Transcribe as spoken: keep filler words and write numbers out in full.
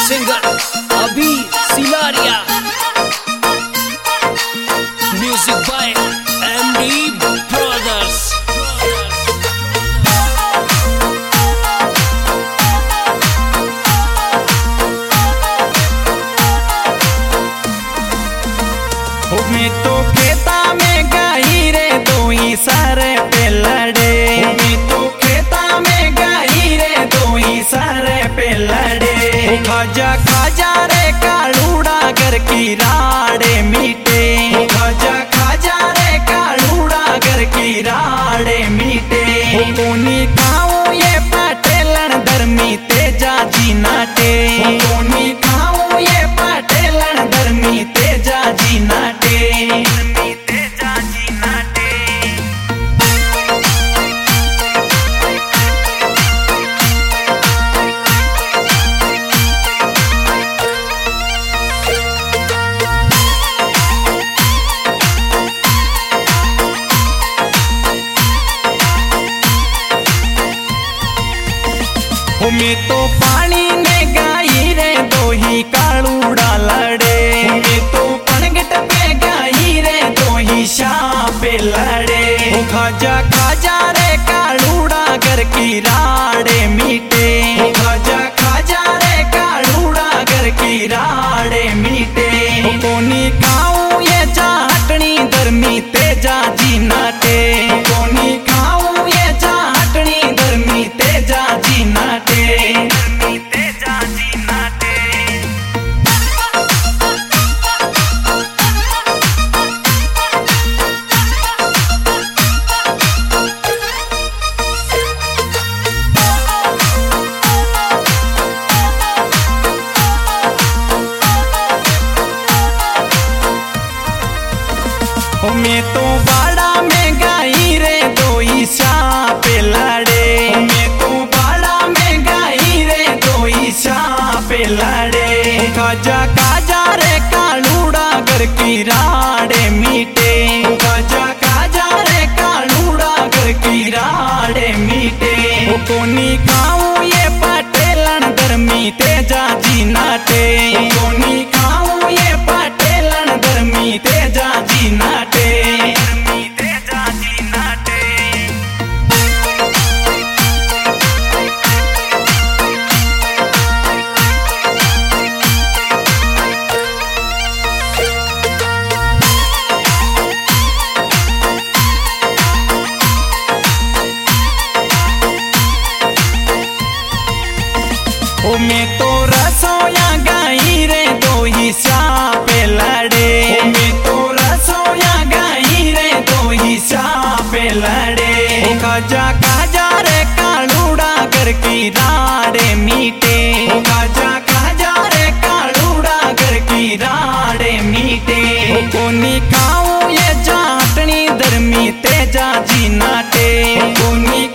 Singer Abhi Silariya, music by MD brothers. मैं तो खेता में गाई रे दो ही सारे पे लड़े, मैं तो खेता में गाई रे दो ही सारे पे लड़े। खाजा खाजा रे कालूड़ा घर की राड़े मीटे, खाजा खाजा रे कालूड़ा घर की राड़े मीटे। कोनी खाऊं ये पाटेलन धर्मी तेजा जी नाटे, कोनी खाऊं ये पाटेलन धर्मी तेजा जी नाटे। मैं तो पानी ने गाई रे दो ही कालूड़ा लड़े, मैं तो पनगट पे गाई रे दो ही शापे लड़े। खाजा खाजा रे कालूड़ा घर की राड़े मीटे, खाजा खाजा रे कालूड़ा घर की राड़े मीटे। कोनी खाऊं ये चाटनी धर्मी तेजा जी नाटे, कोनी खाऊं ये चाटनी धर्मी तेजा जी नाटे। मैं तो बाड़ा में गाई रे दो ही शापे लड़े, मैं तो बाड़ा में गाई रे दो ही शापे लड़े। खाजा खाजा रे कालूड़ा घर की राड़े मीटे, खाजा खाजा रे कालूड़ा घर की राड़े मीटे। कोनी खाऊं ये पाटेलन धर्मी तेजा जी नाटे, कोनी खाऊं ये पाटेलन धर्मी तेजा जी नाटे। ओ मैं तो रसोया गाई रे दो ही शापे लड़े, ओ मैं तो रसोया गाई रे दो ही शापे लड़े। खाजा खाजा रे कालूड़ा घर की राड़े मीटे, खाजा खाजा रे कालूड़ा घर की राड़े मीटे। कोनी खाऊं ये चाटनी धर्मी तेजा जी नाटे, कोनी